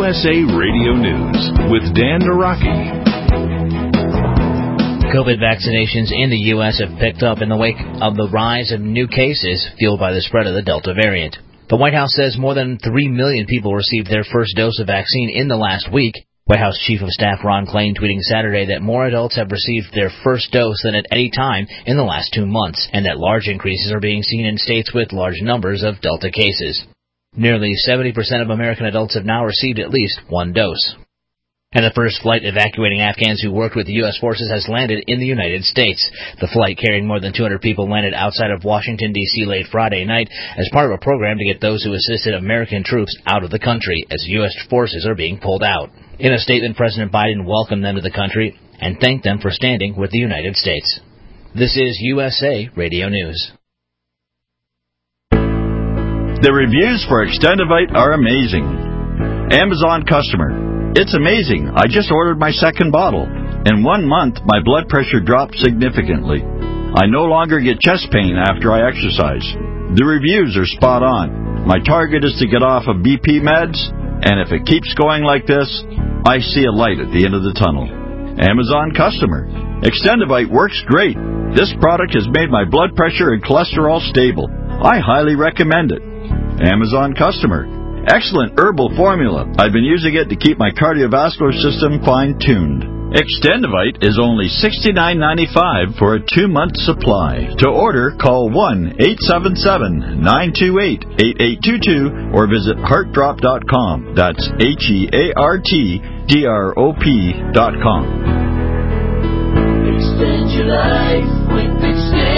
USA Radio News with Dan Naraki. COVID vaccinations in the U.S. have picked up in the wake of the rise of new cases fueled by the spread of the Delta variant. The White House says more than 3 million people received their first dose of vaccine in the last week. White House Chief of Staff Ron Klain tweeting Saturday that more adults have received their first dose than at any time in the last 2 months, and that large increases are being seen in states with large numbers of Delta cases. Nearly 70% of American adults have now received at least one dose. And the first flight evacuating Afghans who worked with the U.S. forces has landed in the United States. The flight carrying more than 200 people landed outside of Washington, D.C. late Friday night as part of a program to get those who assisted American troops out of the country as U.S. forces are being pulled out. In a statement, President Biden welcomed them to the country and thanked them for standing with the United States. This is USA Radio News. The reviews for Extendivite are amazing. Amazon customer. It's amazing. I just ordered my second bottle. In 1 month, my blood pressure dropped significantly. I no longer get chest pain after I exercise. The reviews are spot on. My target is to get off of BP meds, and if it keeps going like this, I see a light at the end of the tunnel. Amazon customer. Extendivite works great. This product has made my blood pressure and cholesterol stable. I highly recommend it. Amazon customer. Excellent herbal formula. I've been using it to keep my cardiovascular system fine-tuned. Extendivite is only $69.95 for a 2-month supply. To order, call 1-877-928-8822 or visit heartdrop.com. That's HEARTDROP.com. Extend your life with Extend.